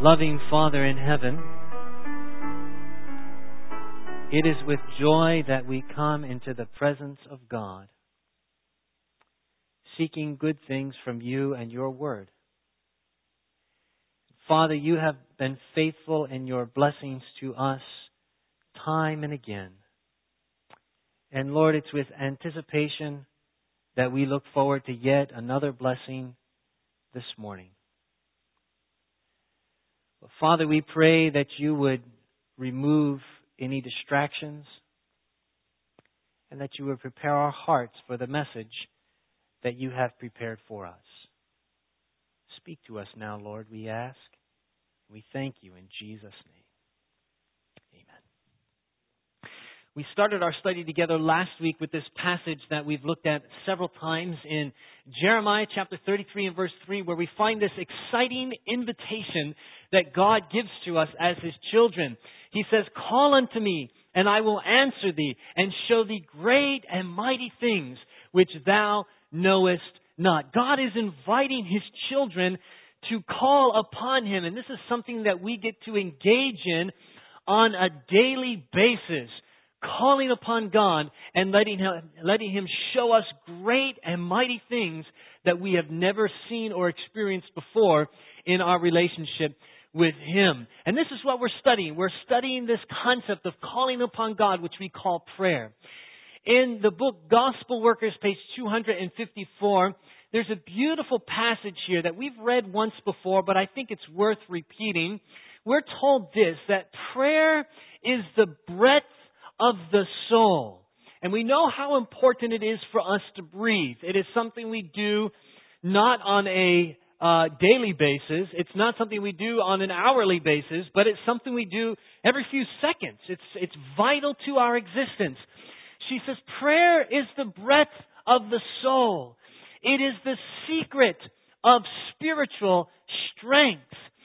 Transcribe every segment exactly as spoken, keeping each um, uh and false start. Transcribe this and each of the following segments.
Loving Father in heaven, it is with joy that we come into the presence of God, seeking good things from you and your word. Father, you have been faithful in your blessings to us time and again. And Lord, it's with anticipation that we look forward to yet another blessing this morning. Father, we pray that you would remove any distractions and that you would prepare our hearts for the message that you have prepared for us. Speak to us now, Lord, we ask. We thank you in Jesus' name. Amen. We started our study together last week with this passage that we've looked at several times in Jeremiah chapter thirty-three and verse three, where we find this exciting invitation that God gives to us as His children. He says, "Call unto me, and I will answer thee, and show thee great and mighty things which thou knowest not." God is inviting His children to call upon Him, and this is something that we get to engage in on a daily basis. Calling upon God and letting Him, letting Him show us great and mighty things that we have never seen or experienced before in our relationship with Him. And this is what we're studying. We're studying this concept of calling upon God, which we call prayer. In the book Gospel Workers, page two hundred fifty-four, there's a beautiful passage here that we've read once before, but I think it's worth repeating. We're told this, that prayer is the breath of the soul. And we know how important it is for us to breathe. It is something we do not on a uh, daily basis. It's not something we do on an hourly basis, but it's something we do every few seconds. It's, it's vital to our existence. She says, prayer is the breath of the soul. It is the secret of spiritual strength.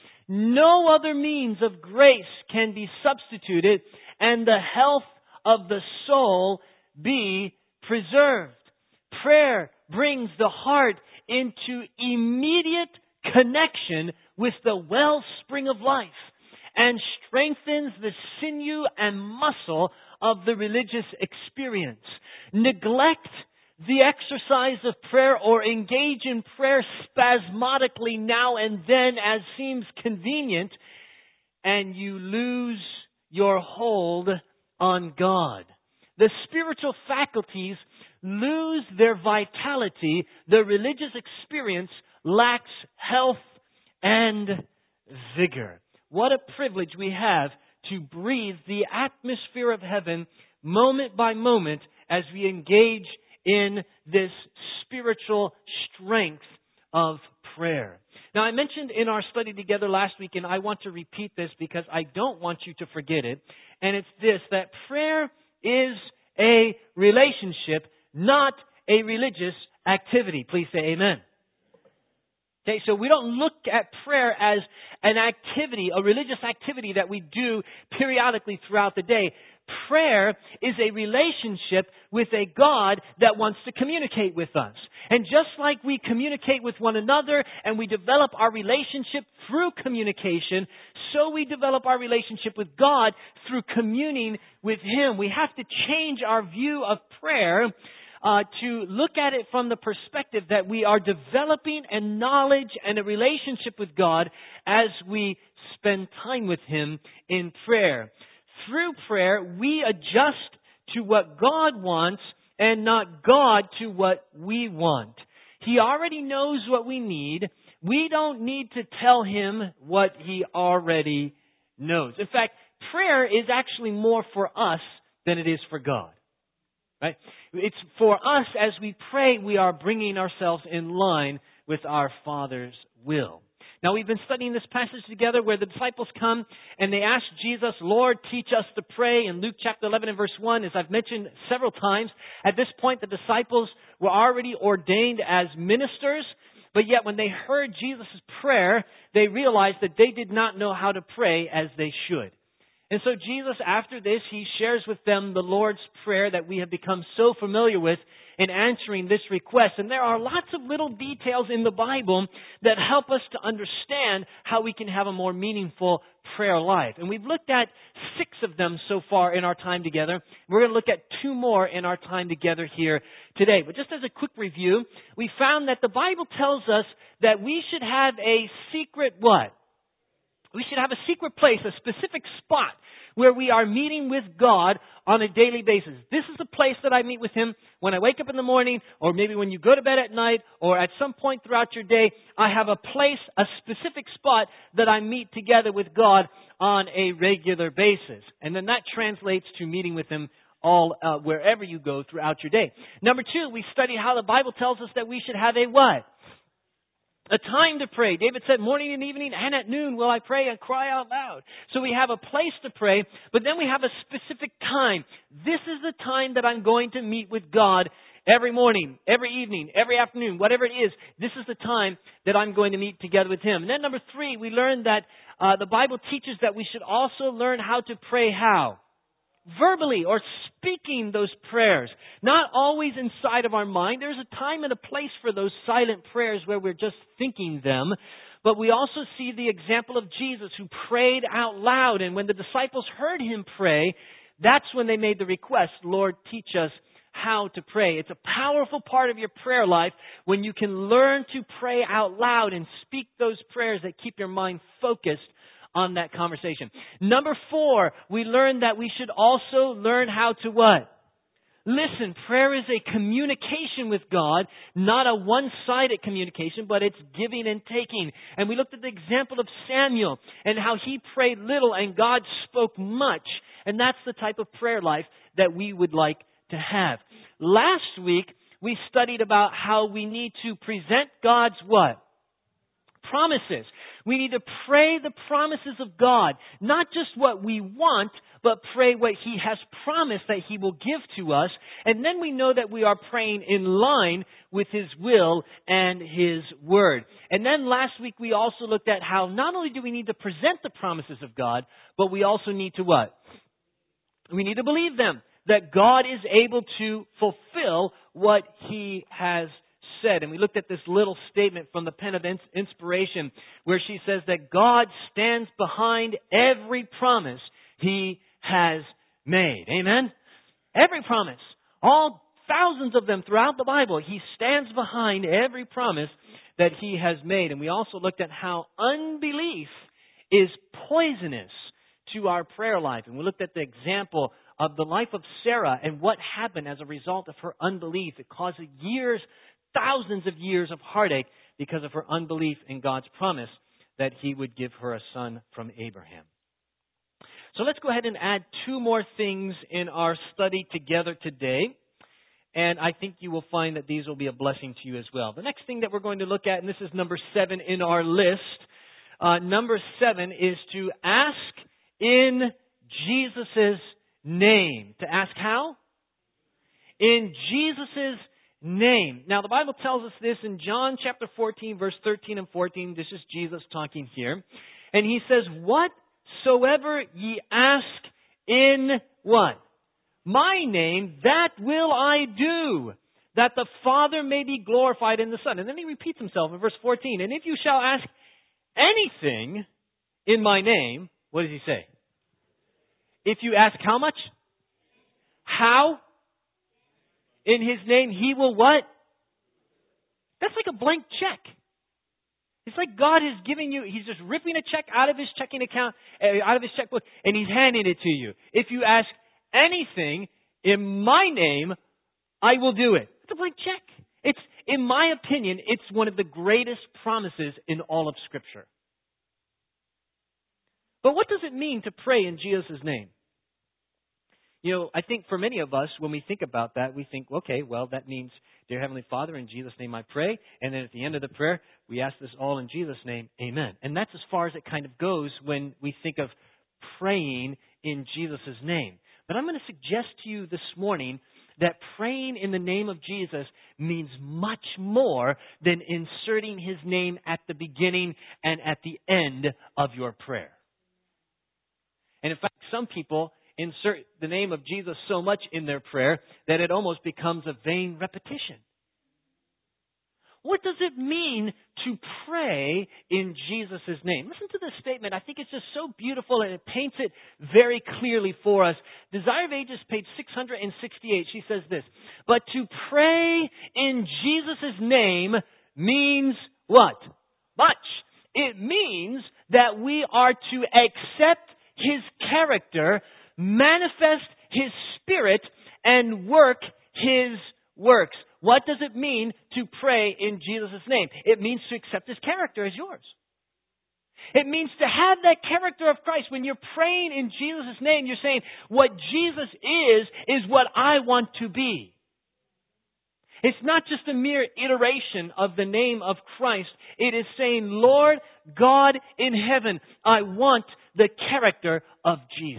No other means of grace can be substituted, and the health of the soul be preserved. Prayer brings the heart into immediate connection with the wellspring of life and strengthens the sinew and muscle of the religious experience. Neglect the exercise of prayer or engage in prayer spasmodically now and then as seems convenient, and you lose your hold on God. The spiritual faculties lose their vitality. The religious experience lacks health and vigor. What a privilege we have to breathe the atmosphere of heaven moment by moment as we engage in this spiritual strength of prayer. Now, I mentioned in our study together last week, and I want to repeat this because I don't want you to forget it, and it's this, that prayer is a relationship, not a religious activity. Please say amen. Okay, so we don't look at prayer as an activity, a religious activity that we do periodically throughout the day. Prayer is a relationship with a God that wants to communicate with us. And just like we communicate with one another and we develop our relationship through communication, so we develop our relationship with God through communing with Him. We have to change our view of prayer Uh, to look at it from the perspective that we are developing a knowledge and a relationship with God as we spend time with Him in prayer. Through prayer, we adjust to what God wants and not God to what we want. He already knows what we need. We don't need to tell Him what He already knows. In fact, prayer is actually more for us than it is for God. Right? It's for us, as we pray, we are bringing ourselves in line with our Father's will. Now, we've been studying this passage together where the disciples come and they ask Jesus, "Lord, teach us to pray." In Luke chapter eleven and verse one, as I've mentioned several times, at this point the disciples were already ordained as ministers, but yet when they heard Jesus' prayer, they realized that they did not know how to pray as they should. And so Jesus, after this, He shares with them the Lord's Prayer that we have become so familiar with in answering this request. And there are lots of little details in the Bible that help us to understand how we can have a more meaningful prayer life. And we've looked at six of them so far in our time together. We're going to look at two more in our time together here today. But just as a quick review, we found that the Bible tells us that we should have a secret what? We should have a secret place, a specific spot where we are meeting with God on a daily basis. This is the place that I meet with Him when I wake up in the morning, or maybe when you go to bed at night, or at some point throughout your day. I have a place, a specific spot that I meet together with God on a regular basis. And then that translates to meeting with Him all uh, wherever you go throughout your day. Number two, we study how the Bible tells us that we should have a what? A time to pray. David said, morning and evening and at noon will I pray and cry out loud. So we have a place to pray, but then we have a specific time. This is the time that I'm going to meet with God every morning, every evening, every afternoon, whatever it is. This is the time that I'm going to meet together with Him. And then number three, we learned that uh, the Bible teaches that we should also learn how to pray how? Verbally, or speaking those prayers. Not always inside of our mind. There's a time and a place for those silent prayers where we're just thinking them. But we also see the example of Jesus, who prayed out loud. And when the disciples heard Him pray, that's when they made the request, Lord, teach us how to pray. It's a powerful part of your prayer life when you can learn to pray out loud and speak those prayers that keep your mind focused on that conversation. Number four, we learned that we should also learn how to what? Listen. Prayer is a communication with God, not a one-sided communication, but it's giving and taking. And we looked at the example of Samuel and how he prayed little and God spoke much. And that's the type of prayer life that we would like to have. Last week, we studied about how we need to present God's what? Promises. We need to pray the promises of God, not just what we want, but pray what He has promised that He will give to us. And then we know that we are praying in line with His will and His word. And then last week we also looked at how not only do we need to present the promises of God, but we also need to what? We need to believe them, that God is able to fulfill what He has said. And we looked at this little statement from the pen of inspiration where she says that God stands behind every promise He has made. Amen? Every promise. All thousands of them throughout the Bible. He stands behind every promise that He has made. And we also looked at how unbelief is poisonous to our prayer life. And we looked at the example of the life of Sarah and what happened as a result of her unbelief. It caused years thousands of years of heartache because of her unbelief in God's promise that He would give her a son from Abraham. So let's go ahead and add two more things in our study together today. And I think you will find that these will be a blessing to you as well. The next thing that we're going to look at, and this is number seven in our list, uh, number seven is to ask in Jesus' name. To ask how? In Jesus' name. Now, the Bible tells us this in John chapter fourteen, verse thirteen and fourteen. This is Jesus talking here. And He says, whatsoever ye ask in what? My name, that will I do, that the Father may be glorified in the Son. And then He repeats Himself in verse fourteen. And if you shall ask anything in my name, what does He say? If you ask how much? How? In His name, He will what? That's like a blank check. It's like God is giving you, He's just ripping a check out of His checking account, uh, out of His checkbook, and He's handing it to you. If you ask anything in my name, I will do it. It's a blank check. It's, in my opinion, it's one of the greatest promises in all of Scripture. But what does it mean to pray in Jesus' name? You know, I think for many of us, when we think about that, we think, okay, well, that means, dear Heavenly Father, in Jesus' name I pray. And then at the end of the prayer, we ask this all in Jesus' name, amen. And that's as far as it kind of goes when we think of praying in Jesus' name. But I'm going to suggest to you this morning that praying in the name of Jesus means much more than inserting His name at the beginning and at the end of your prayer. And in fact, some people, insert the name of Jesus so much in their prayer that it almost becomes a vain repetition. What does it mean to pray in Jesus' name? Listen to this statement. I think it's just so beautiful and it paints it very clearly for us. Desire of Ages, page six hundred sixty-eight, she says this, but to pray in Jesus' name means what? Much. It means that we are to accept His character, manifest His Spirit, and work His works. What does it mean to pray in Jesus' name? It means to accept His character as yours. It means to have that character of Christ. When you're praying in Jesus' name, you're saying, what Jesus is, is what I want to be. It's not just a mere iteration of the name of Christ. It is saying, Lord God in heaven, I want the character of Jesus.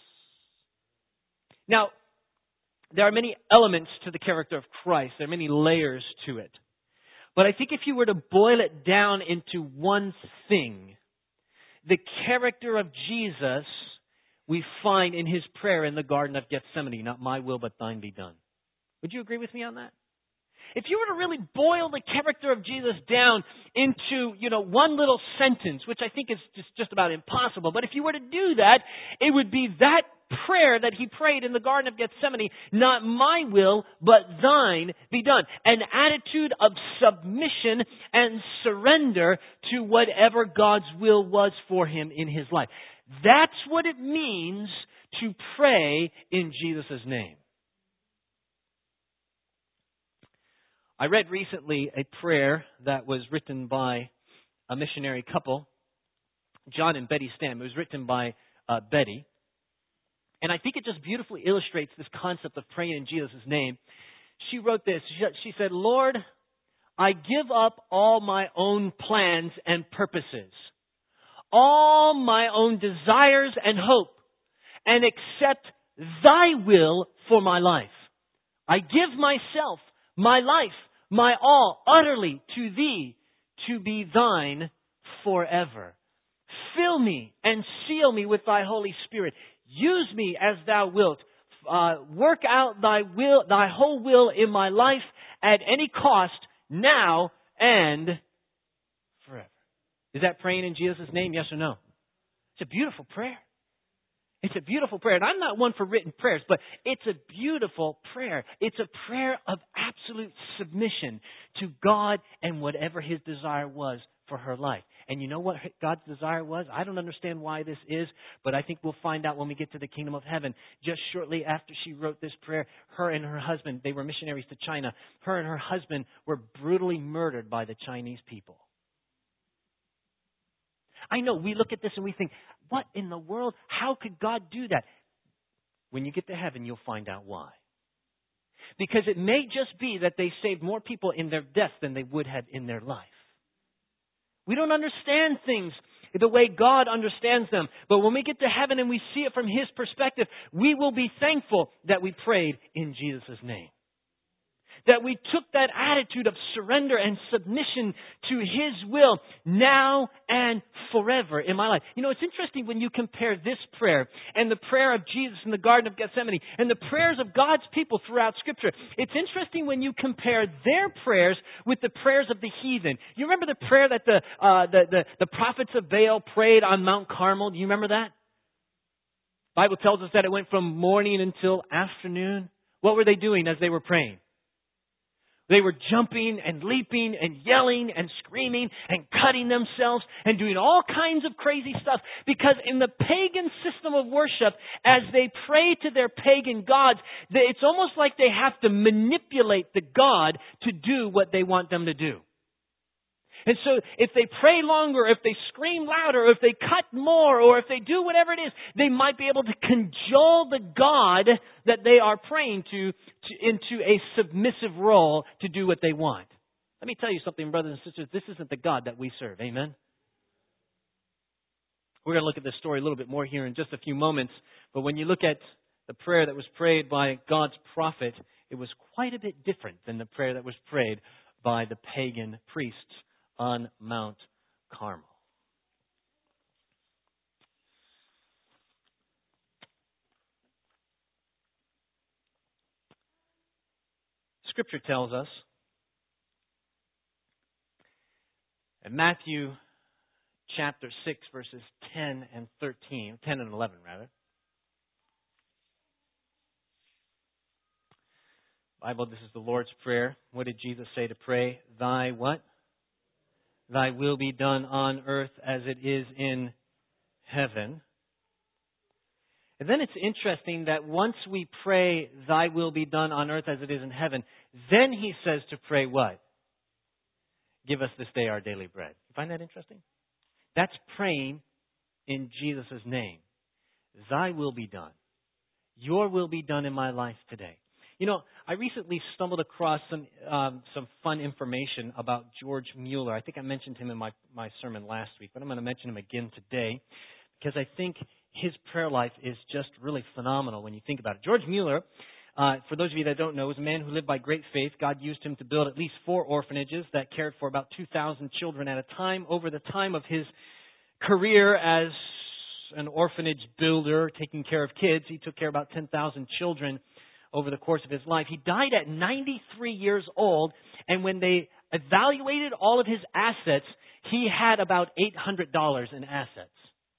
Now, there are many elements to the character of Christ. There are many layers to it. But I think if you were to boil it down into one thing, the character of Jesus we find in His prayer in the Garden of Gethsemane, not my will but thine be done. Would you agree with me on that? If you were to really boil the character of Jesus down into, you know, one little sentence, which I think is just, just about impossible, but if you were to do that, it would be that prayer that He prayed in the Garden of Gethsemane, not my will, but thine be done. An attitude of submission and surrender to whatever God's will was for Him in His life. That's what it means to pray in Jesus' name. I read recently a prayer that was written by a missionary couple, John and Betty Stam. It was written by uh, Betty. And I think it just beautifully illustrates this concept of praying in Jesus' name. She wrote this. She said, Lord, I give up all my own plans and purposes, all my own desires and hope, and accept thy will for my life. I give myself, my life, my all, utterly to thee, to be thine forever. Fill me and seal me with thy Holy Spirit. Use me as thou wilt. Uh, work out thy will, thy whole will in my life at any cost, now and forever. Is that praying in Jesus' name? Yes or no? It's a beautiful prayer. It's a beautiful prayer. And I'm not one for written prayers, but it's a beautiful prayer. It's a prayer of absolute submission to God and whatever His desire was for her life. And you know what God's desire was? I don't understand why this is, but I think we'll find out when we get to the kingdom of heaven. Just shortly after she wrote this prayer, her and her husband, they were missionaries to China. Her and her husband were brutally murdered by the Chinese people. I know, we look at this and we think, what in the world? How could God do that? When you get to heaven, you'll find out why. Because it may just be that they saved more people in their death than they would have in their life. We don't understand things the way God understands them. But when we get to heaven and we see it from His perspective, we will be thankful that we prayed in Jesus' name. That we took that attitude of surrender and submission to His will now and forever in my life. You know, it's interesting when you compare this prayer and the prayer of Jesus in the Garden of Gethsemane and the prayers of God's people throughout Scripture. It's interesting when you compare their prayers with the prayers of the heathen. You remember the prayer that the, uh, the, the, the prophets of Baal prayed on Mount Carmel? Do you remember that? The Bible tells us that it went from morning until afternoon. What were they doing as they were praying? They were jumping and leaping and yelling and screaming and cutting themselves and doing all kinds of crazy stuff. Because in the pagan system of worship, as they pray to their pagan gods, it's almost like they have to manipulate the god to do what they want them to do. And so if they pray longer, if they scream louder, or if they cut more, or if they do whatever it is, they might be able to cajole the God that they are praying to, to into a submissive role to do what they want. Let me tell you something, brothers and sisters. This isn't the God that we serve. Amen? We're going to look at this story a little bit more here in just a few moments. But when you look at the prayer that was prayed by God's prophet, it was quite a bit different than the prayer that was prayed by the pagan priests on Mount Carmel. Scripture tells us in Matthew chapter six, verses ten and thirteen, ten and eleven rather. Bible, this is the Lord's Prayer. What did Jesus say to pray? Thy what? Thy will be done on earth as it is in heaven. And then it's interesting that once we pray, Thy will be done on earth as it is in heaven, then He says to pray what? Give us this day our daily bread. You find that interesting? That's praying in Jesus' name. Thy will be done. Your will be done in my life today. You know, I recently stumbled across some um, some fun information about George Mueller. I think I mentioned him in my, my sermon last week, but I'm going to mention him again today because I think his prayer life is just really phenomenal when you think about it. George Mueller, uh, for those of you that don't know, was a man who lived by great faith. God used him to build at least four orphanages that cared for about two thousand children at a time. Over the time of his career as an orphanage builder, taking care of kids, he took care of about ten thousand children over the course of his life. He died at ninety-three years old, and when they evaluated all of his assets, he had about eight hundred dollars in assets.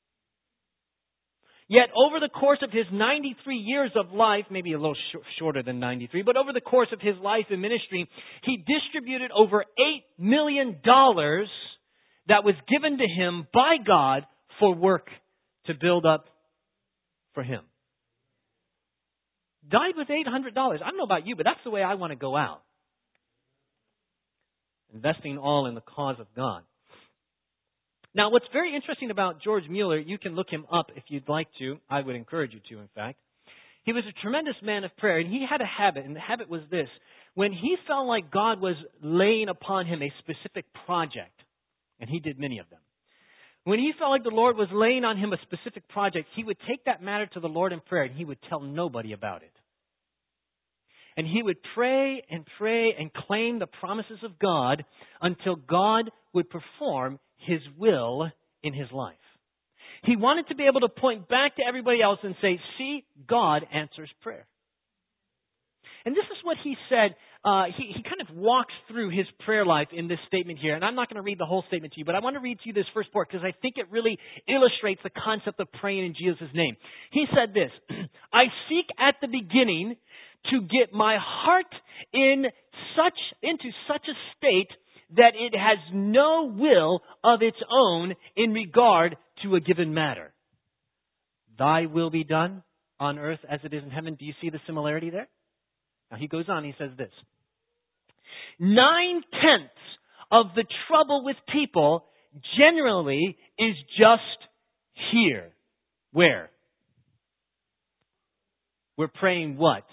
Yet over the course of his ninety-three years of life, maybe a little sh- shorter than ninety-three, but over the course of his life in ministry, he distributed over eight million dollars that was given to him by God for work to build up for him. Died with eight hundred dollars. I don't know about you, but that's the way I want to go out. Investing all in the cause of God. Now, what's very interesting about George Mueller, you can look him up if you'd like to. I would encourage you to, in fact. He was a tremendous man of prayer, and he had a habit, and the habit was this. When he felt like God was laying upon him a specific project, and he did many of them, when he felt like the Lord was laying on him a specific project, he would take that matter to the Lord in prayer, and he would tell nobody about it. And he would pray and pray and claim the promises of God until God would perform His will in his life. He wanted to be able to point back to everybody else and say, see, God answers prayer. And this is what he said. Uh, he, he kind of walks through his prayer life in this statement here. And I'm not going to read the whole statement to you, but I want to read to you this first part because I think it really illustrates the concept of praying in Jesus' name. He said this, I seek at the beginning to get my heart in such into such a state that it has no will of its own in regard to a given matter. Thy will be done on earth as it is in heaven. Do you see the similarity there? Now he goes on, he says this. Nine-tenths of the trouble with people generally is just here. Where? We're praying what?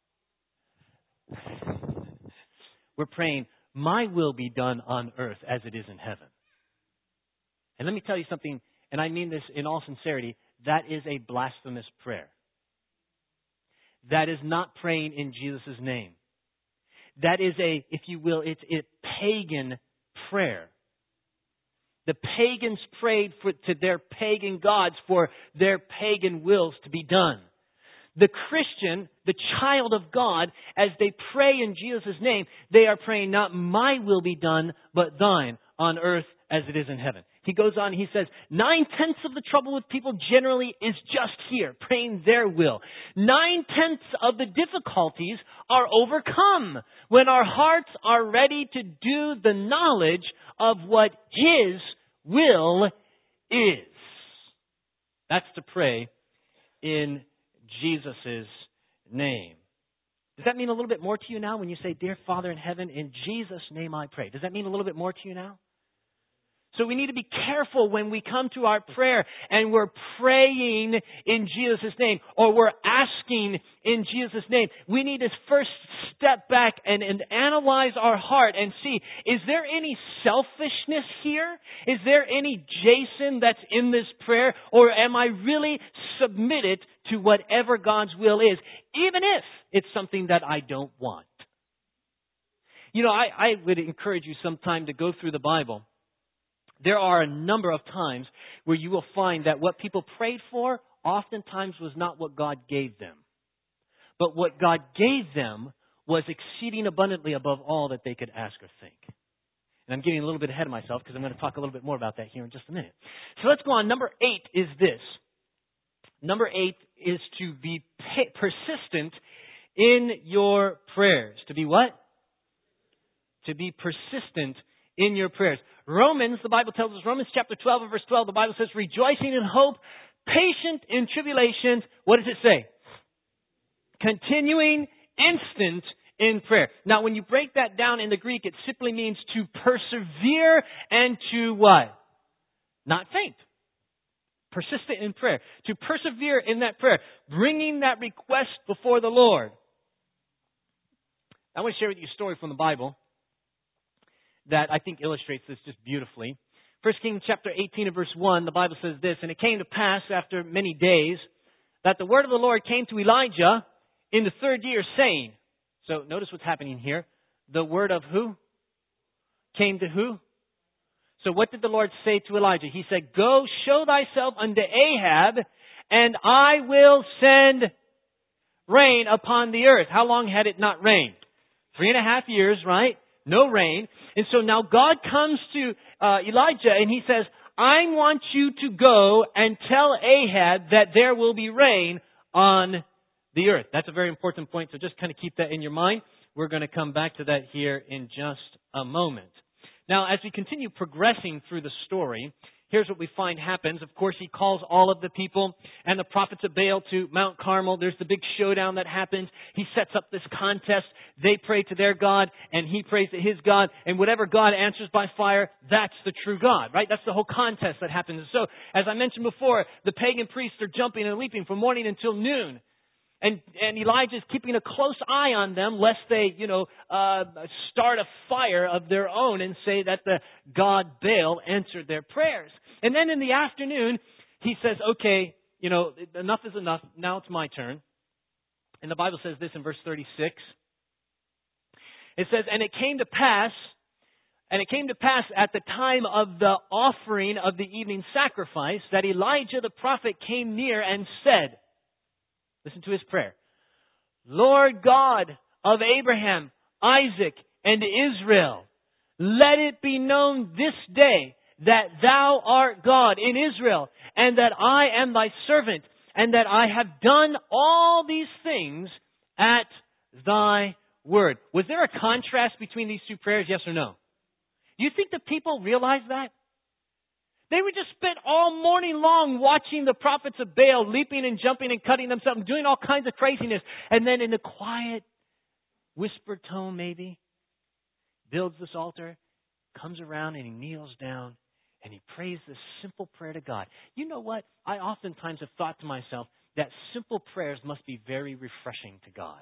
We're praying, my will be done on earth as it is in heaven. And let me tell you something, and I mean this in all sincerity, that is a blasphemous prayer. That is not praying in Jesus' name. That is a, if you will, it's a pagan prayer. The pagans prayed for, to their pagan gods for their pagan wills to be done. The Christian, the child of God, as they pray in Jesus' name, they are praying not my will be done, but thine on earth as it is in heaven. He goes on, he says, nine-tenths of the trouble with people generally is just here, praying their will. Nine-tenths of the difficulties are overcome when our hearts are ready to do the knowledge of what His will is. That's to pray in Jesus' name. Does that mean a little bit more to you now when you say, Dear Father in heaven, in Jesus' name I pray? Does that mean a little bit more to you now? So we need to be careful when we come to our prayer and we're praying in Jesus' name or we're asking in Jesus' name. We need to first step back and, and analyze our heart and see, is there any selfishness here? Is there any Jason that's in this prayer? Or am I really submitted to whatever God's will is, even if it's something that I don't want? You know, I, I would encourage you sometime to go through the Bible. There are a number of times where you will find that what people prayed for oftentimes was not what God gave them. But what God gave them was exceeding abundantly above all that they could ask or think. And I'm getting a little bit ahead of myself because I'm going to talk a little bit more about that here in just a minute. So let's go on. Number eight is this. Number eight is to be persistent in your prayers. To be what? To be persistent in your prayers. Romans, the Bible tells us, Romans chapter twelve and verse twelve, the Bible says, rejoicing in hope, patient in tribulations. What does it say? Continuing instant in prayer. Now, when you break that down in the Greek, it simply means to persevere and to what? Not faint. Persistent in prayer. To persevere in that prayer. Bringing that request before the Lord. I want to share with you a story from the Bible that I think illustrates this just beautifully. First Kings chapter eighteen and verse one, the Bible says this, and it came to pass after many days that the word of the Lord came to Elijah in the third year, saying, so notice what's happening here. The word of who? Came to who? So what did the Lord say to Elijah? He said, go show thyself unto Ahab, and I will send rain upon the earth. How long had it not rained? Three and a half years, right? No rain. And so now God comes to uh, Elijah and he says, I want you to go and tell Ahab that there will be rain on the earth. That's a very important point, so just kind of keep that in your mind. We're going to come back to that here in just a moment. Now, as we continue progressing through the story, here's what we find happens. Of course, he calls all of the people and the prophets of Baal to Mount Carmel. There's the big showdown that happens. He sets up this contest. They pray to their God, and he prays to his God. And whatever God answers by fire, that's the true God, right? That's the whole contest that happens. So, as I mentioned before, the pagan priests are jumping and leaping from morning until noon. And, and Elijah is keeping a close eye on them, lest they, you know, uh, start a fire of their own and say that the god Baal answered their prayers. And then in the afternoon, he says, okay, you know, enough is enough. Now it's my turn. And the Bible says this in verse thirty-six. It says, and it came to pass, and it came to pass at the time of the offering of the evening sacrifice that Elijah the prophet came near and said, listen to his prayer. Lord God of Abraham, Isaac, and Israel, let it be known this day that thou art God in Israel, and that I am thy servant, and that I have done all these things at thy word. Was there a contrast between these two prayers, yes or no? Do you think the people realized that? They were just spent all morning long watching the prophets of Baal leaping and jumping and cutting themselves, doing all kinds of craziness. And then in a quiet, whispered tone maybe, builds this altar, comes around and he kneels down and he prays this simple prayer to God. You know what? I oftentimes have thought to myself that simple prayers must be very refreshing to God.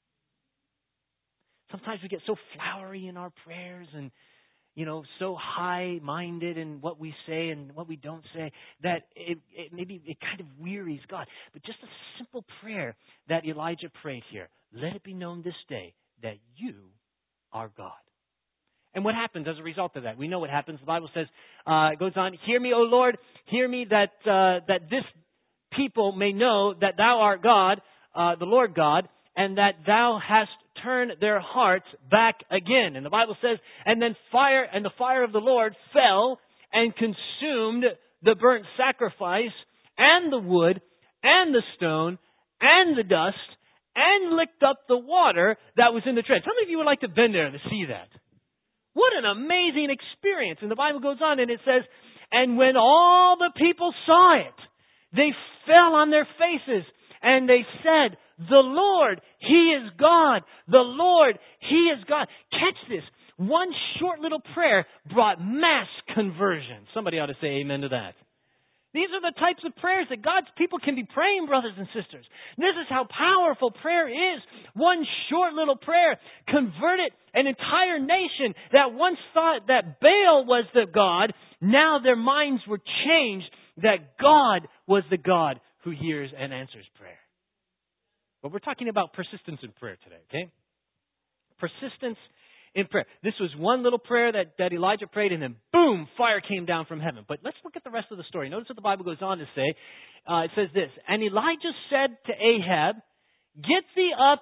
Sometimes we get so flowery in our prayers and you know, so high-minded in what we say and what we don't say that it, it maybe it kind of wearies God. But just a simple prayer that Elijah prayed here. Let it be known this day that you are God. And what happens as a result of that? We know what happens. The Bible says, uh, it goes on, hear me, O Lord, hear me that uh, that this people may know that thou art God, uh, the Lord God, and that thou hast turned their hearts back again. And the Bible says, and then fire, and the fire of the Lord fell and consumed the burnt sacrifice and the wood and the stone and the dust and licked up the water that was in the trench. How many of you would like to been there to see that? What an amazing experience. And the Bible goes on and it says, and when all the people saw it, they fell on their faces and they said, the Lord, He is God. The Lord, He is God. Catch this. One short little prayer brought mass conversion. Somebody ought to say amen to that. These are the types of prayers that God's people can be praying, brothers and sisters. This is how powerful prayer is. One short little prayer converted an entire nation that once thought that Baal was the God. Now their minds were changed that God was the God who hears and answers prayer. But we're talking about persistence in prayer today, okay? Persistence in prayer. This was one little prayer that, that Elijah prayed, and then boom, fire came down from heaven. But let's look at the rest of the story. Notice what the Bible goes on to say. Uh, it says this, and Elijah said to Ahab, get thee up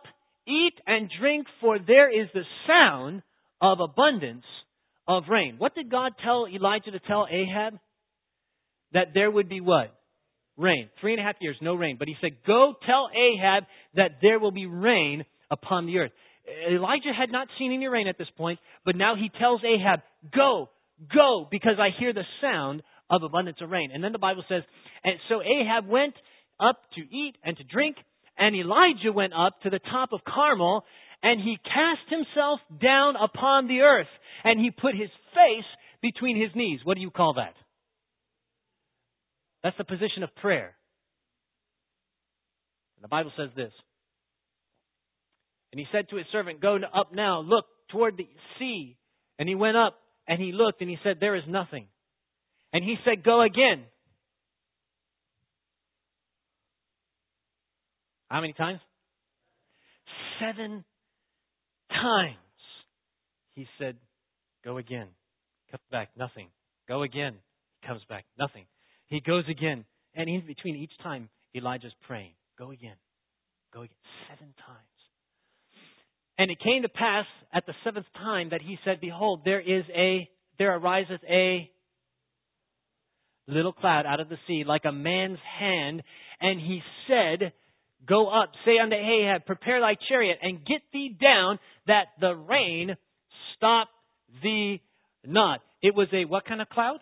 eat and drink, for there is the sound of abundance of rain. What did God tell Elijah to tell Ahab? That there would be what? Rain. Three and a half years, no rain. But he said, go tell Ahab that there will be rain upon the earth. Elijah had not seen any rain at this point, but now he tells Ahab, go, go, because I hear the sound of abundance of rain. And then the Bible says, and so Ahab went up to eat and to drink, and Elijah went up to the top of Carmel, and he cast himself down upon the earth, and he put his face between his knees. What do you call that? That's the position of prayer. And the Bible says this. And he said to his servant, go up now, look toward the sea. And he went up, and he looked, and he said, there is nothing. And he said, go again. How many times? Seven times. He said, go again. Comes back, nothing. Go again. He comes back, nothing. He goes again. And in between each time, Elijah's praying. Go again. Go again. Seven times. And it came to pass at the seventh time that he said, behold, there is a, there ariseth a little cloud out of the sea, like a man's hand. And he said, go up, say unto Ahab, prepare thy chariot, and get thee down, that the rain stop thee not. It was a what kind of cloud?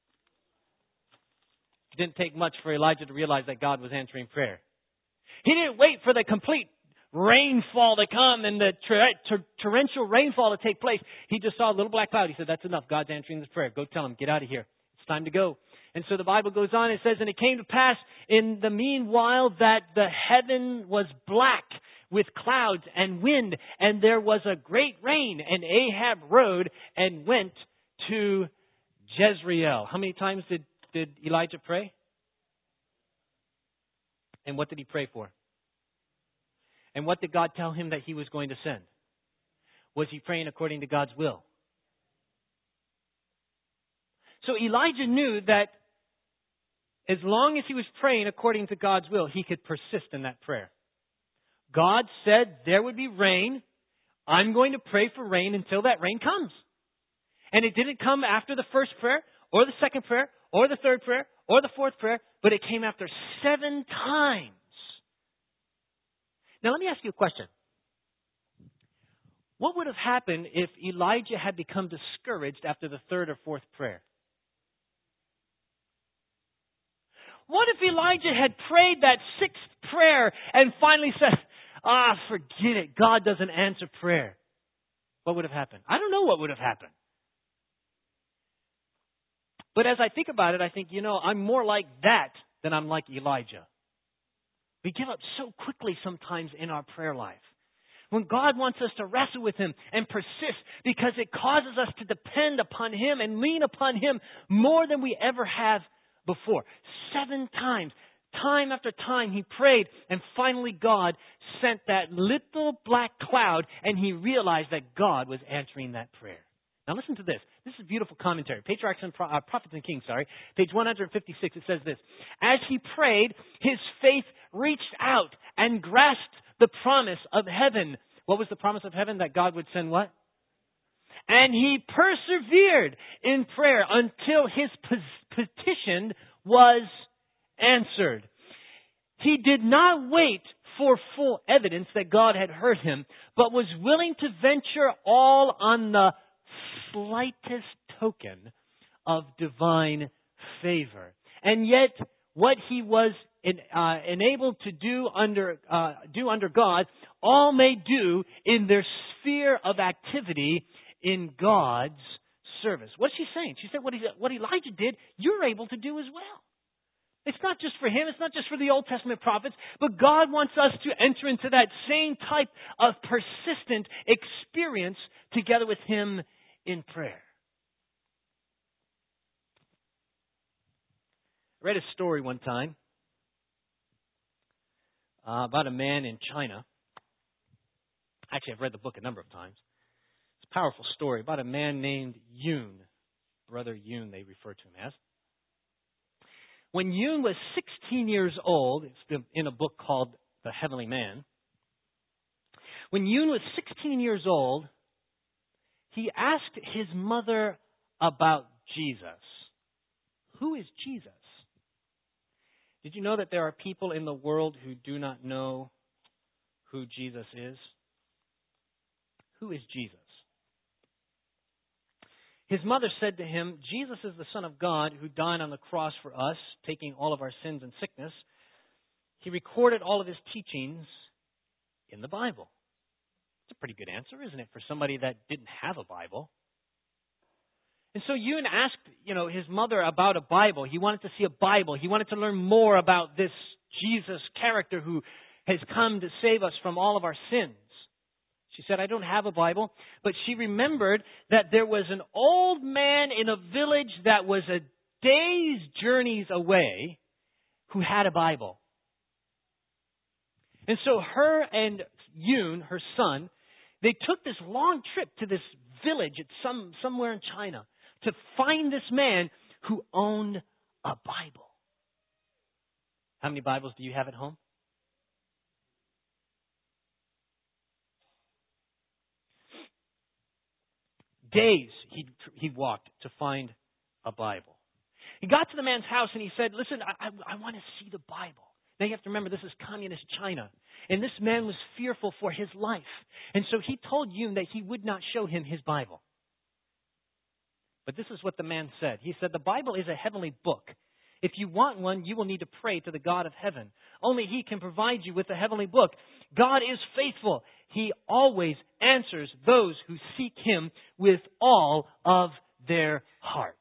It didn't take much for Elijah to realize that God was answering prayer. He didn't wait for the complete rainfall to come and the tor- tor- torrential rainfall to take place. He just saw a little black cloud. He said, that's enough. God's answering this prayer. Go tell him, get out of here. It's time to go. And so the Bible goes on. It says, and it came to pass in the meanwhile that the heaven was black with clouds and wind, and there was a great rain. And Ahab rode and went to Jezreel. How many times did, did Elijah pray? And what did he pray for? And what did God tell him that he was going to send? Was he praying according to God's will? So Elijah knew that as long as he was praying according to God's will, he could persist in that prayer. God said there would be rain. I'm going to pray for rain until that rain comes. And it didn't come after the first prayer, or the second prayer, or the third prayer, or the fourth prayer, but it came after seven times. Now let me ask you a question. What would have happened if Elijah had become discouraged after the third or fourth prayer? What if Elijah had prayed that sixth prayer and finally said, ah, forget it, God doesn't answer prayer? What would have happened? I don't know what would have happened. But as I think about it, I think, you know, I'm more like that than I'm like Elijah. We give up so quickly sometimes in our prayer life. When God wants us to wrestle with Him and persist, because it causes us to depend upon Him and lean upon Him more than we ever have before. Seven times, time after time, he prayed, and finally God sent that little black cloud, and he realized that God was answering that prayer. Now listen to this. This is beautiful commentary. Patriarchs and Pro- uh, Prophets and Kings, sorry. Page one fifty-six, it says this. As he prayed, his faith reached out and grasped the promise of heaven. What was the promise of heaven? That God would send what? And he persevered in prayer until his petition was answered. He did not wait for full evidence that God had heard him, but was willing to venture all on the slightest token of divine favor. And yet, what he was in, uh, enabled to do under uh, do under God, all may do in their sphere of activity in God's service. What's she saying? She said what, he, what Elijah did, you're able to do as well. It's not just for him. It's not just for the Old Testament prophets. But God wants us to enter into that same type of persistent experience together with Him in prayer. I read a story one time uh, about a man in China. Actually, I've read the book a number of times. It's a powerful story about a man named Yun. Brother Yun, they refer to him as. When Yun was sixteen years old, it's in a book called The Heavenly Man. When Yoon was sixteen years old, he asked his mother about Jesus. Who is Jesus? Did you know that there are people in the world who do not know who Jesus is? Who is Jesus? His mother said to him, Jesus is the Son of God who died on the cross for us, taking all of our sins and sickness. He recorded all of his teachings in the Bible. It's a pretty good answer, isn't it, for somebody that didn't have a Bible? And so Yoon asked, you know, his mother about a Bible. He wanted to see a Bible. He wanted to learn more about this Jesus character who has come to save us from all of our sins. She said, I don't have a Bible. But she remembered that there was an old man in a village that was a day's journeys away who had a Bible. And so her and Yoon, her son, they took this long trip to this village at some somewhere in China to find this man who owned a Bible. How many Bibles do you have at home? Days he he walked to find a Bible. He got to the man's house and he said, listen, I, I, I want to see the Bible. Now you have to remember, this is communist China. And this man was fearful for his life. And so he told Yoon that he would not show him his Bible. But this is what the man said. He said, the Bible is a heavenly book. If you want one, you will need to pray to the God of heaven. Only He can provide you with a heavenly book. God is faithful. He always answers those who seek Him with all of their hearts.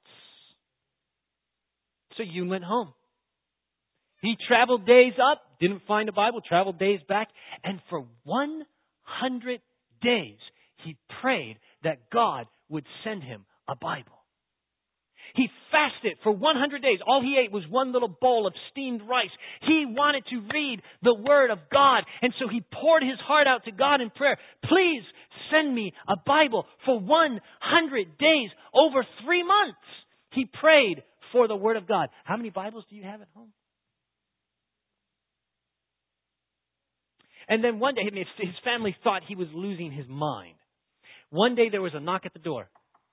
So Yoon went home. He traveled days up, didn't find a Bible, traveled days back, and for one hundred days he prayed that God would send him a Bible. He fasted for one hundred days. All he ate was one little bowl of steamed rice. He wanted to read the Word of God, and so he poured his heart out to God in prayer. Please send me a Bible for one hundred days, over three months. He prayed for the Word of God. How many Bibles do you have at home? And then one day, I mean, his family thought he was losing his mind. One day there was a knock at the door.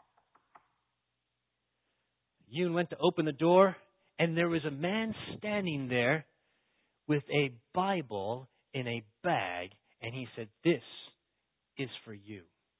Yoon went to open the door, and there was a man standing there with a Bible in a bag, and he said, this is for you.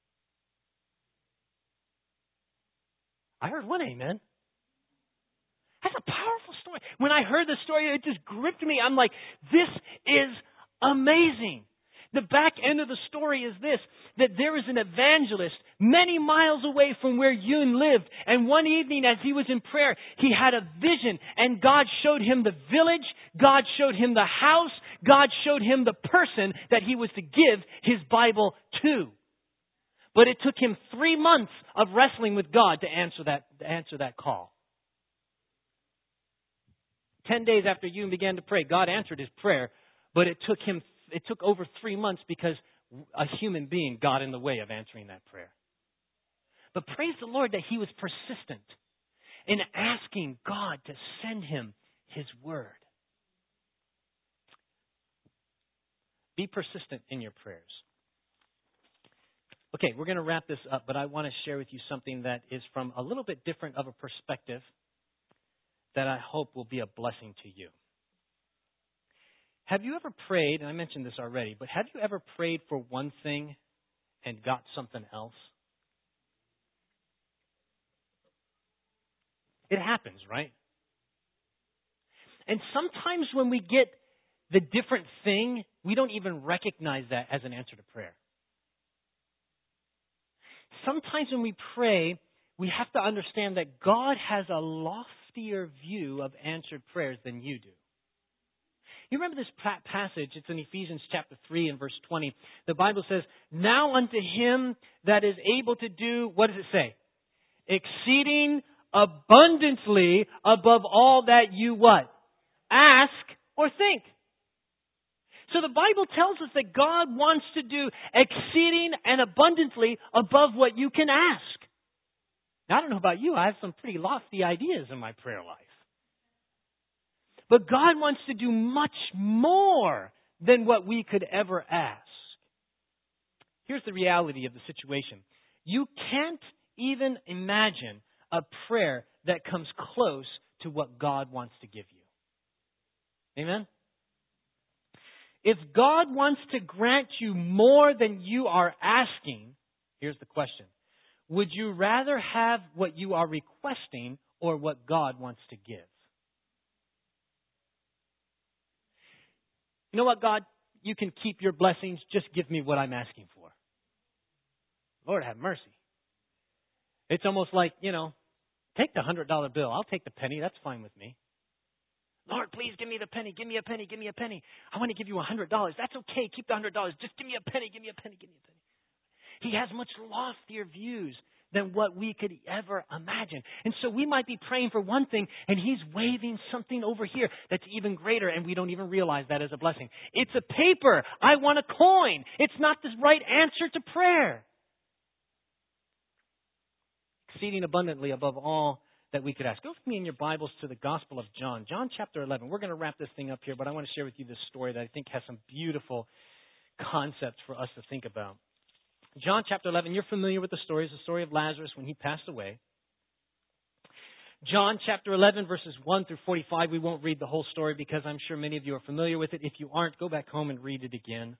I heard one amen. That's a powerful story. When I heard the story, it just gripped me. I'm like, this is amazing. The back end of the story is this, that there is an evangelist many miles away from where Yoon lived. And one evening as he was in prayer, he had a vision and God showed him the village. God showed him the house. God showed him the person that he was to give his Bible to. But it took him three months of wrestling with God to answer that, to answer that call. Ten days after Yoon began to pray, God answered his prayer, but it took him It took over three months because a human being got in the way of answering that prayer. But praise the Lord that he was persistent in asking God to send him His Word. Be persistent in your prayers. Okay, we're going to wrap this up, but I want to share with you something that is from a little bit different of a perspective that I hope will be a blessing to you. Have you ever prayed, and I mentioned this already, but have you ever prayed for one thing and got something else? It happens, right? And sometimes when we get the different thing, we don't even recognize that as an answer to prayer. Sometimes when we pray, we have to understand that God has a loftier view of answered prayers than you do. You remember this passage, it's in Ephesians chapter three and verse twenty. The Bible says, now unto Him that is able to do, what does it say? Exceeding abundantly above all that you what? Ask or think. So the Bible tells us that God wants to do exceeding and abundantly above what you can ask. Now, I don't know about you, I have some pretty lofty ideas in my prayer life. But God wants to do much more than what we could ever ask. Here's the reality of the situation. You can't even imagine a prayer that comes close to what God wants to give you. Amen? If God wants to grant you more than you are asking, here's the question. Would you rather have what you are requesting or what God wants to give? You know what, God? You can keep your blessings. Just give me what I'm asking for. Lord, have mercy. It's almost like, you know, take the one hundred dollar bill. I'll take the penny. That's fine with me. Lord, please give me the penny. Give me a penny. Give me a penny. I want to give you one hundred dollars. That's okay. Keep the one hundred dollars. Just give me a penny. Give me a penny. Give me a penny. He has much loftier views than what we could ever imagine. And so we might be praying for one thing, and He's waving something over here that's even greater, and we don't even realize that as a blessing. It's a paper. I want a coin. It's not the right answer to prayer. Exceeding abundantly above all that we could ask. Go with me in your Bibles to the Gospel of John. John chapter eleven. We're going to wrap this thing up here, but I want to share with you this story that I think has some beautiful concepts for us to think about. John chapter eleven, you're familiar with the story. It's the story of Lazarus when he passed away. John chapter eleven, verses one through forty-five. We won't read the whole story because I'm sure many of you are familiar with it. If you aren't, go back home and read it again.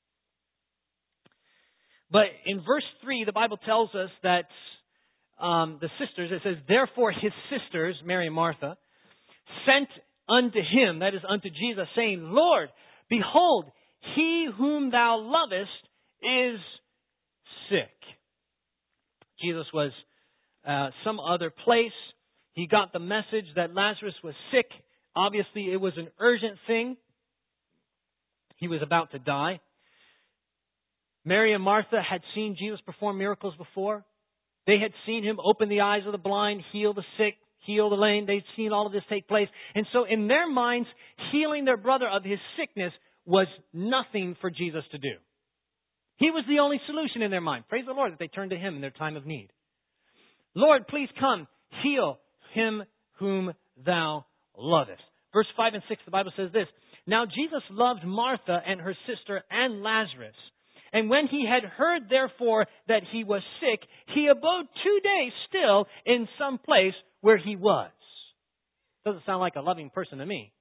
But in verse three, the Bible tells us that um, the sisters, it says, therefore his sisters, Mary and Martha, sent unto him, that is unto Jesus, saying, Lord, behold, he whom thou lovest is sick. Jesus was uh, some other place. He got the message that Lazarus was sick. Obviously, it was an urgent thing. He was about to die. Mary and Martha had seen Jesus perform miracles before. They had seen Him open the eyes of the blind, heal the sick, heal the lame. They'd seen all of this take place. And so in their minds, healing their brother of his sickness was nothing for Jesus to do. He was the only solution in their mind. Praise the Lord that they turned to Him in their time of need. Lord, please come, heal him whom thou lovest. Verse five and six, the Bible says this. Now Jesus loved Martha and her sister and Lazarus. And when he had heard, therefore, that he was sick, he abode two days still in some place where he was. Doesn't sound like a loving person to me.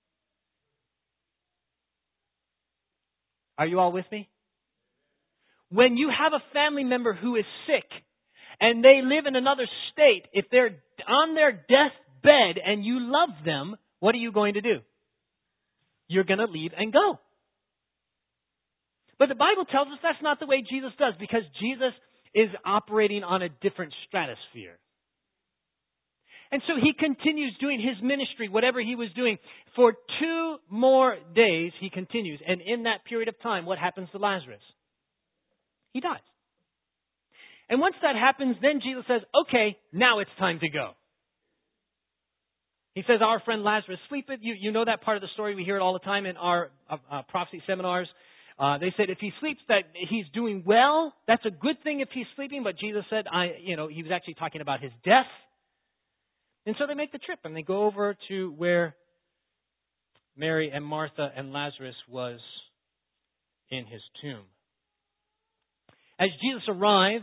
Are you all with me? When you have a family member who is sick and they live in another state, if they're on their deathbed and you love them, what are you going to do? You're going to leave and go. But the Bible tells us that's not the way Jesus does, because Jesus is operating on a different stratosphere. And so He continues doing His ministry, whatever He was doing. For two more days He continues. And in that period of time, what happens to Lazarus? He dies. And once that happens, then Jesus says, okay, now it's time to go. He says, our friend Lazarus sleepeth. You, you know that part of the story. We hear it all the time in our uh, uh, prophecy seminars. Uh, they said if he sleeps, that he's doing well. That's a good thing if he's sleeping. But Jesus said, I, you know, he was actually talking about his death. And so they make the trip and they go over to where Mary and Martha and Lazarus was in his tomb. As Jesus arrives,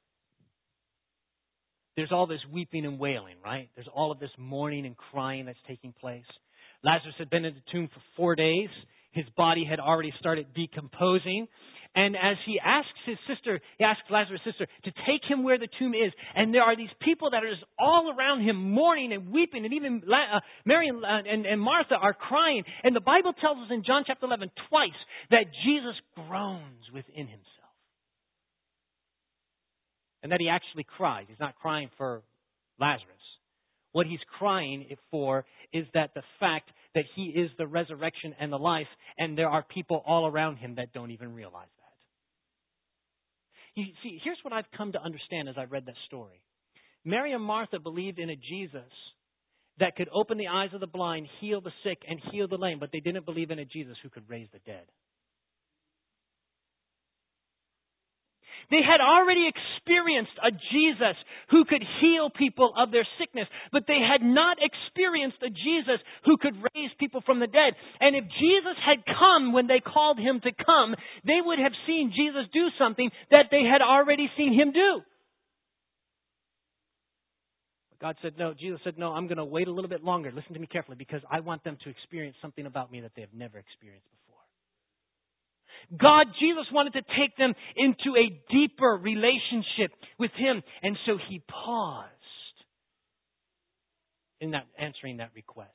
there's all this weeping and wailing, right? There's all of this mourning and crying that's taking place. Lazarus had been in the tomb for four days. His body had already started decomposing. And as he asks his sister, he asks Lazarus' sister to take him where the tomb is. And there are these people that are just all around him mourning and weeping. And even uh, Mary and, uh, and, and Martha are crying. And the Bible tells us in John chapter eleven twice that Jesus groans within Himself. And that He actually cries. He's not crying for Lazarus. What He's crying for is that the fact that He is the resurrection and the life, and there are people all around Him that don't even realize that. You see, here's what I've come to understand as I've read that story. Mary and Martha believed in a Jesus that could open the eyes of the blind, heal the sick, and heal the lame, but they didn't believe in a Jesus who could raise the dead. They had already experienced a Jesus who could heal people of their sickness, but they had not experienced a Jesus who could raise people from the dead. And if Jesus had come when they called him to come, they would have seen Jesus do something that they had already seen him do. But God said, no, Jesus said, no, I'm going to wait a little bit longer. Listen to me carefully, because I want them to experience something about me that they have never experienced before. God, Jesus wanted to take them into a deeper relationship with him. And so he paused in that answering that request.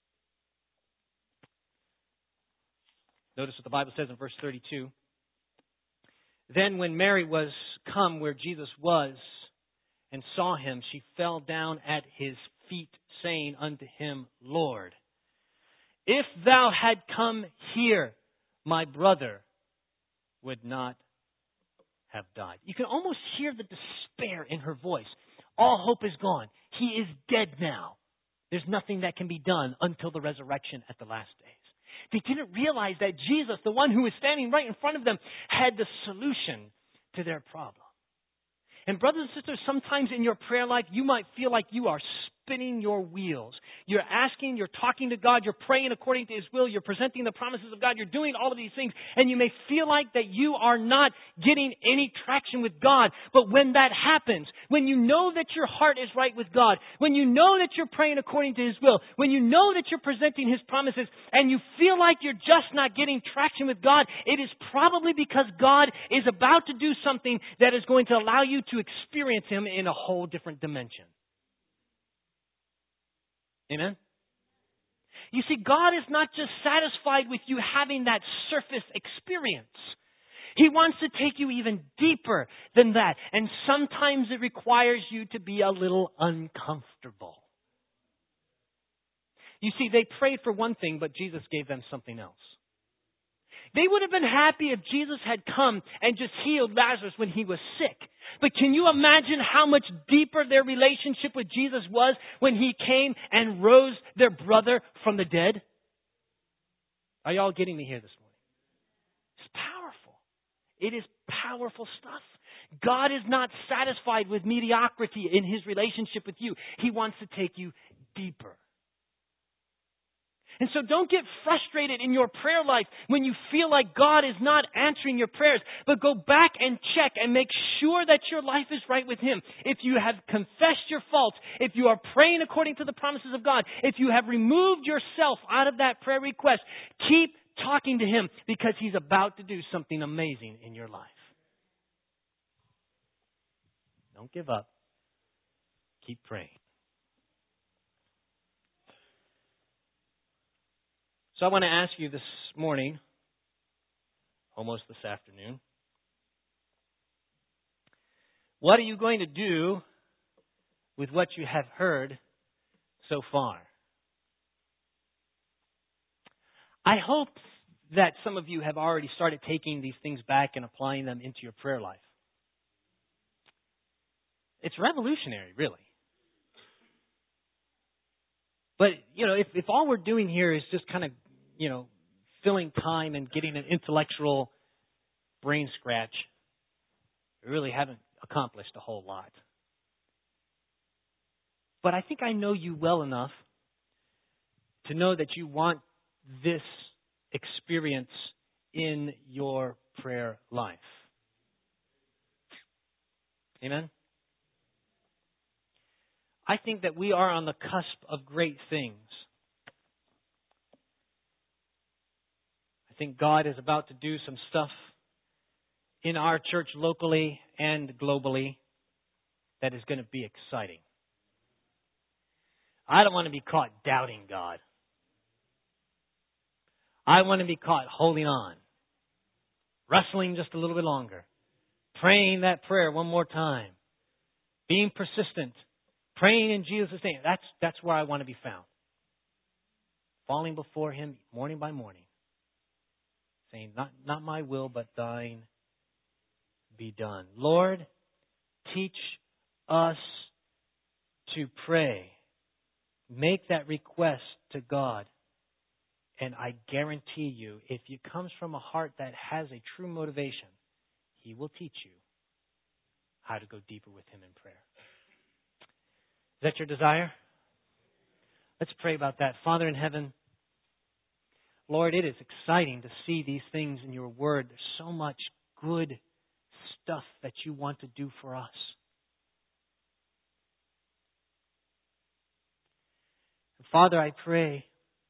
Notice what the Bible says in verse thirty-two. Then when Mary was come where Jesus was and saw him, she fell down at his feet, saying unto him, Lord, if thou had come here, my brother would not have died. You can almost hear the despair in her voice. All hope is gone. He is dead now. There's nothing that can be done until the resurrection at the last days. They didn't realize that Jesus, the one who was standing right in front of them, had the solution to their problem. And brothers and sisters, sometimes in your prayer life, you might feel like you are spinning your wheels. You're asking, you're talking to God, you're praying according to his will, you're presenting the promises of God, you're doing all of these things, and you may feel like that you are not getting any traction with God. But when that happens, when you know that your heart is right with God, when you know that you're praying according to his will, when you know that you're presenting his promises, and you feel like you're just not getting traction with God, it is probably because God is about to do something that is going to allow you to experience him in a whole different dimension. Amen? You see, God is not just satisfied with you having that surface experience. He wants to take you even deeper than that. And sometimes it requires you to be a little uncomfortable. You see, they prayed for one thing, but Jesus gave them something else. They would have been happy if Jesus had come and just healed Lazarus when he was sick. But can you imagine how much deeper their relationship with Jesus was when he came and rose their brother from the dead? Are y'all getting me here this morning? It's powerful. It is powerful stuff. God is not satisfied with mediocrity in his relationship with you. He wants to take you deeper. And so don't get frustrated in your prayer life when you feel like God is not answering your prayers. But go back and check and make sure that your life is right with him. If you have confessed your faults, if you are praying according to the promises of God, if you have removed yourself out of that prayer request, keep talking to him because he's about to do something amazing in your life. Don't give up. Keep praying. So I want to ask you this morning, almost this afternoon, what are you going to do with what you have heard so far? I hope that some of you have already started taking these things back and applying them into your prayer life. It's revolutionary, really. But, you know, if, if all we're doing here is just kind of, you know, filling time and getting an intellectual brain scratch, we really haven't accomplished a whole lot. But I think I know you well enough to know that you want this experience in your prayer life. Amen? I think that we are on the cusp of great things. I think God is about to do some stuff in our church locally and globally that is going to be exciting. I don't want to be caught doubting God. I want to be caught holding on, wrestling just a little bit longer, praying that prayer one more time, being persistent, praying in Jesus' name. That's, that's where I want to be found. Falling before him morning by morning, saying, not, not my will, but thine be done. Lord, teach us to pray. Make that request to God. And I guarantee you, if it comes from a heart that has a true motivation, he will teach you how to go deeper with Him in prayer. Is that your desire? Let's pray about that. Father in heaven, Lord, it is exciting to see these things in your word. There's so much good stuff that you want to do for us. And Father, I pray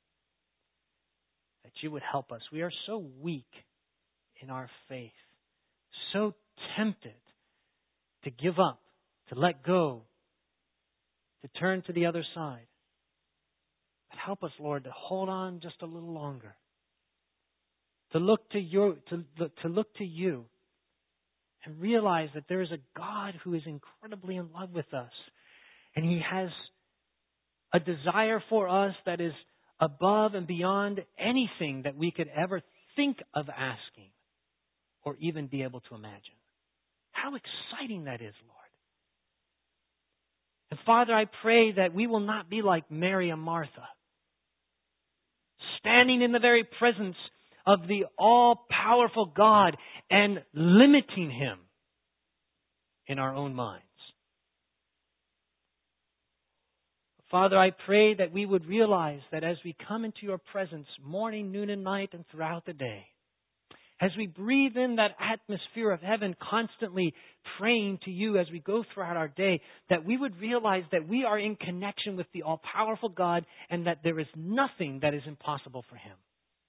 that you would help us. We are so weak in our faith, so tempted to give up, to let go, to turn to the other side. But help us, Lord, to hold on just a little longer, to look to your, to, to look to you, and realize that there is a God who is incredibly in love with us, and He has a desire for us that is above and beyond anything that we could ever think of asking or even be able to imagine. How exciting that is, Lord. And Father, I pray that we will not be like Mary and Martha, standing in the very presence of the all-powerful God and limiting Him in our own minds. Father, I pray that we would realize that as we come into your presence morning, noon, and night and throughout the day, as we breathe in that atmosphere of heaven, constantly praying to you as we go throughout our day, that we would realize that we are in connection with the all-powerful God and that there is nothing that is impossible for Him.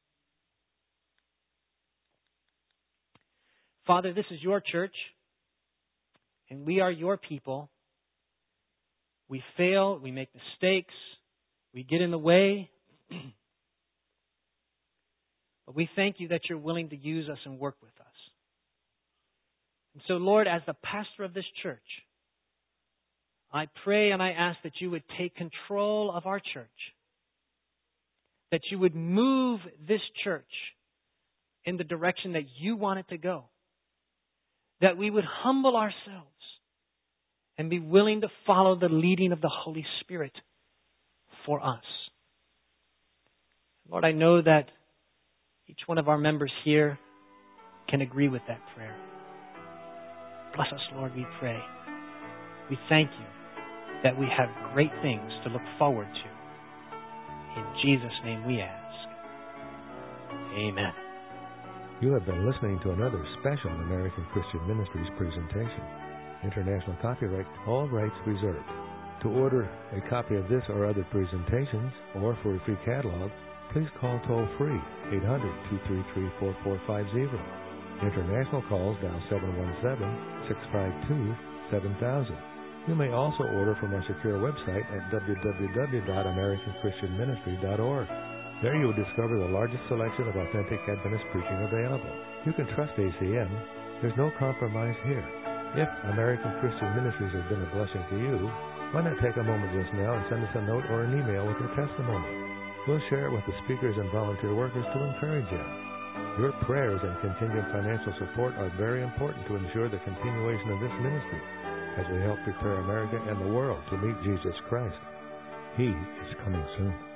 Father, this is your church, and we are your people. We fail, we make mistakes, we get in the way. But we thank you that you're willing to use us and work with us. And so, Lord, as the pastor of this church, I pray and I ask that you would take control of our church, that you would move this church in the direction that you want it to go, that we would humble ourselves and be willing to follow the leading of the Holy Spirit for us. Lord, I know that each one of our members here can agree with that prayer. Bless us, Lord, we pray. We thank you that we have great things to look forward to. In Jesus' name we ask. Amen. You have been listening to another special American Christian Ministries presentation. International copyright, all rights reserved. To order a copy of this or other presentations, or for a free catalog, please call toll-free eight hundred, two three three, four four five zero. International calls dial seven one seven, six five two, seven thousand. You may also order from our secure website at w w w dot american christian ministry dot org. There you will discover the largest selection of authentic Adventist preaching available. You can trust A C M. There's no compromise here. If American Christian Ministries has been a blessing to you, why not take a moment just now and send us a note or an email with your testimony? We'll share it with the speakers and volunteer workers to encourage you. Your prayers and continued financial support are very important to ensure the continuation of this ministry as we help prepare America and the world to meet Jesus Christ. He is coming soon.